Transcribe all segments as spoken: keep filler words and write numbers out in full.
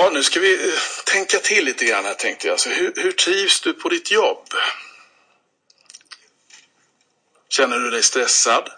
Ja, nu ska vi tänka till lite grann här, tänkte jag. Alltså, hur, hur trivs du på ditt jobb? Känner du dig stressad?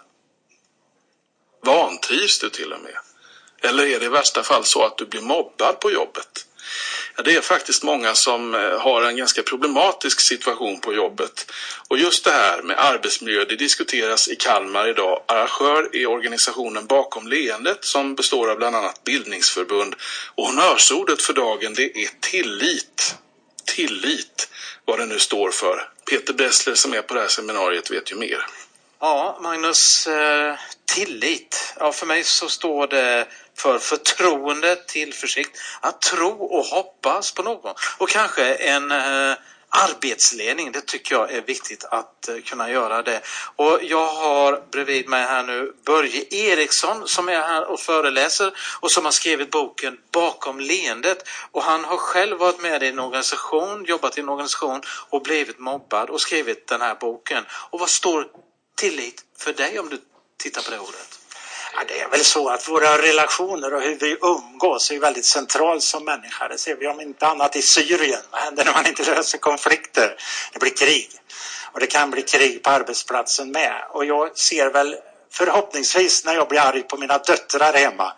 Vantrivs du till och med? Eller är det i värsta fall så att du blir mobbad på jobbet? Ja, det är faktiskt många som har en ganska problematisk situation på jobbet. Och just det här med arbetsmiljö, det diskuteras i Kalmar idag. Arrangör är organisationen Bakom leendet som består av bland annat bildningsförbund. Och honnörsordet för dagen, det är tillit. Tillit, vad det nu står för. Peter Bressler som är på det här seminariet vet ju mer. Ja, Magnus, eh, tillit. Ja, för mig så står det för förtroende, tillförsikt, att tro och hoppas på någon. Och kanske en eh, arbetsledning, det tycker jag är viktigt att eh, kunna göra det. Och jag har bredvid mig här nu Börje Eriksson som är här och föreläser och som har skrivit boken Bakom leendet. Och han har själv varit med i en organisation, jobbat i en organisation och blivit mobbad och skrivit den här boken. Och vad står tillit för dig om du tittar på det ordet? Ja, det är väl så att våra relationer och hur vi umgås är väldigt centralt som människor. Det ser vi om inte annat i Syrien. Vad händer när man inte löser konflikter? Det blir krig. Och det kan bli krig på arbetsplatsen med. Och jag ser väl förhoppningsvis när jag blir arg på mina döttrar hemma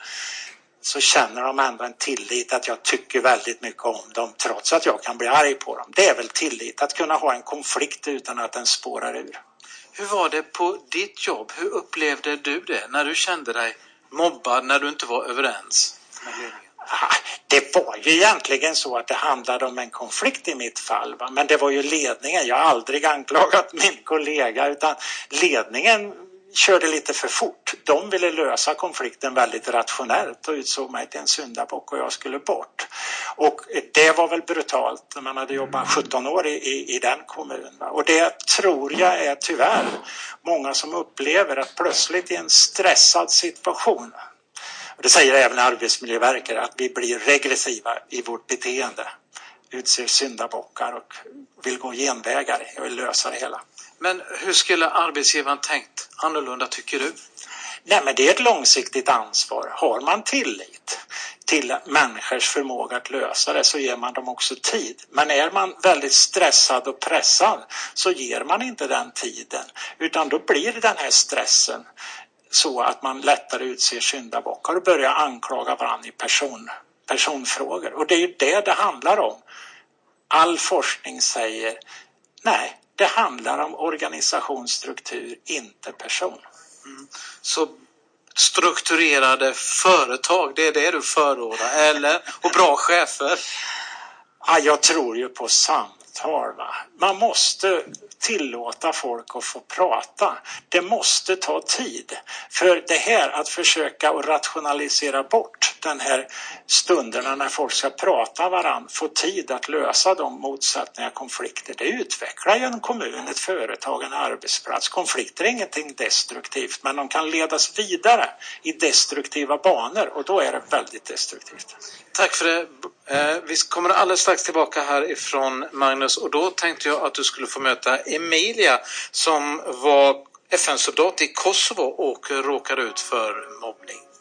så känner de ändå en tillit att jag tycker väldigt mycket om dem trots att jag kan bli arg på dem. Det är väl tillit att kunna ha en konflikt utan att den spårar ur. Hur var det på ditt jobb? Hur upplevde du det när du kände dig mobbad när du inte var överens med ledningen? Det var ju egentligen så att det handlade om en konflikt i mitt fall. Va? Men det var ju ledningen. Jag har aldrig anklagat min kollega utan ledningen körde lite för fort. De ville lösa konflikten väldigt rationellt och utsåg mig till en syndabock och jag skulle bort. Och det var väl brutalt när man hade jobbat sjutton år i, i, i den kommunen. Va? Och det tror jag är tyvärr många som upplever att plötsligt i en stressad situation, och det säger även Arbetsmiljöverket, att vi blir regressiva i vårt beteende, utser syndabockar och vill gå genvägar och vill lösa det hela. Men hur skulle arbetsgivaren tänkt annorlunda tycker du? Nej, men det är ett långsiktigt ansvar. Har man tillit till människors förmåga att lösa det så ger man dem också tid. Men är man väldigt stressad och pressad så ger man inte den tiden. Utan då blir den här stressen så att man lättare utser syndabockar och börjar anklaga varandra i person, personfrågor. Och det är ju det det handlar om. All forskning säger nej. Det handlar om organisationsstruktur, inte person. Mm. Så strukturerade företag, det är det du förordar, eller? Och bra chefer? Ja, jag tror ju på samtal. Va? Man måste tillåta folk att få prata. Det måste ta tid. För det här att försöka att rationalisera bort den här stunderna när folk ska prata varann, få tid att lösa de motsättningar, konflikter. Det utvecklar ju en kommun, ett företag, en arbetsplats. Konflikter är ingenting destruktivt, men de kan ledas vidare i destruktiva banor och då är det väldigt destruktivt. Tack för det. Vi kommer alldeles strax tillbaka här ifrån Magnus och då tänkte jag att du skulle få möta Emilia som var F N-soldat i Kosovo och råkade ut för mobbning.